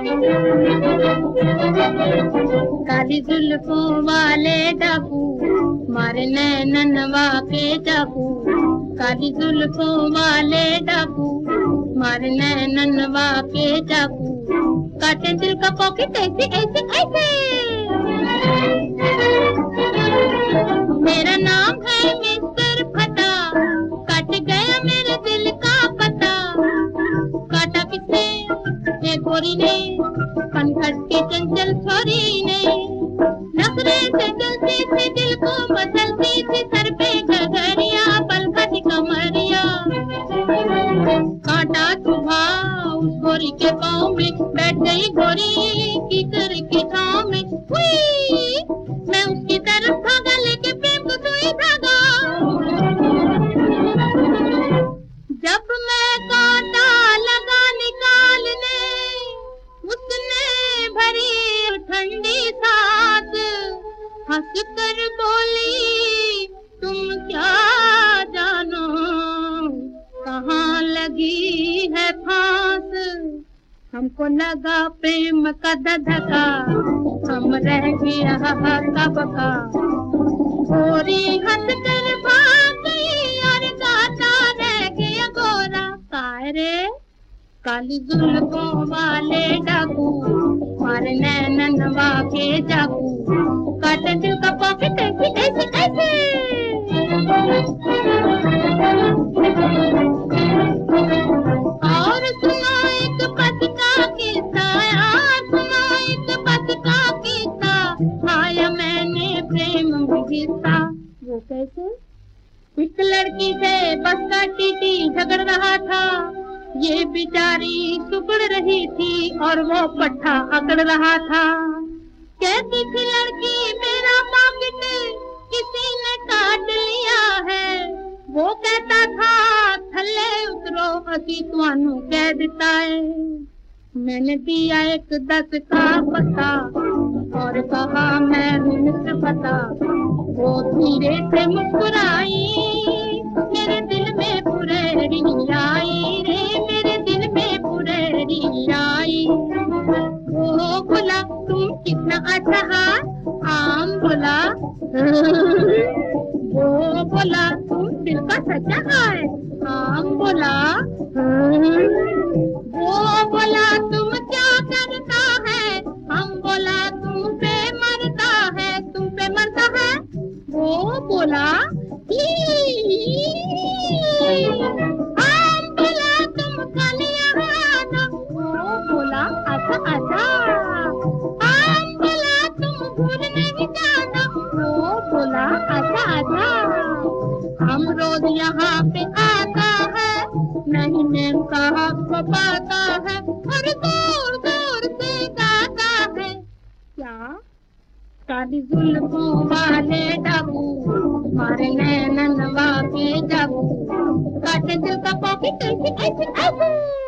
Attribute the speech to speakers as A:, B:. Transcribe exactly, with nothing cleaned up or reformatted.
A: काली जुल्फों वाले डाकू मारे नैननवा के चाकू। काली जुल्फों वाले डाकू मारे नैननवा के चाकू। काटे दिल का पॉकेट ऐसे ऐसे ऐसे। मेरा नाम है मिस्टर फटा, कट गया मेरे दिल का पता। काटा किसने? ये गोरी ने, पनघट की चंचल छोरी ने। नखरे से जलती थी दिल को मसलती थी, सर पे घघरिया पलखती कमरिया। काटा चुभा उस गोरी के पाँव में, बैठ गई गोरी की कर की छाँव में। हुई मैं उसकी तरफ भागा, लेके प्रेम को सुई धागा। जब मैं कांटा लगा निकालने, उसने भरी ठंडी सांस हंस कर बोली, तुम क्या जानो कहाँ लगी है फांस। हमको लगा प्रेम का धधका, हम रह गया हक्का बका। गोरी हंस कर भाग गई और गाता रह गया गोरा। काय रे? काली जुल्फों वाले डाकू मारे नैननवा के चाकू। काटे दिल का पॉकेट ऐसे ऐसे ऐसे। और सुना एक पति का किस्सा, यार सुना एक पति का किस्सा। खाया मैंने प्रेम में हिस्सा। वो कैसे? एक लड़की से बस का टीटी झगड़ रहा था। ये बेचारी सुगड़ रही थी और वो पट्टा अकड़ रहा था। कहती थी लड़की, मेरा पॉकेट किसी ने काट लिया है। वो कहता था, थल्ले उतरो असी तुहानू कह देता है। मैंने दिया एक दस का पता और कहा मैं हूँ मिस्टर पता। वो धीरे से मुस्कुराई, मेरे दिल में फुरेरी आई रे, मेरे दिल में फुरेरी आई। वो बोला, तुम कितना अच्छा आम बोला। वो बोला, तुम दिल का सच्चा है आम बोला। वो बोला, तुम क्या करता है? हम बोला, तुम पे मरता है। तुम पे मरता है? वो बोला, हम बोला, तुम कालिया आना। वो बोला, अच्छा अच्छा। हम बोला, तुम भूल नहीं जाना। वो बोला, अच्छा अच्छा। हम रोज यहाँ पे आता है, नहीं मेम साहब को पाता है और दूर दूर से गाता है। क्या? काली जुल्फों वाले डाकू मारे नैननवा के चाकू। काटे दिल का पॉकेट ऐसे ऐसे ऐसे।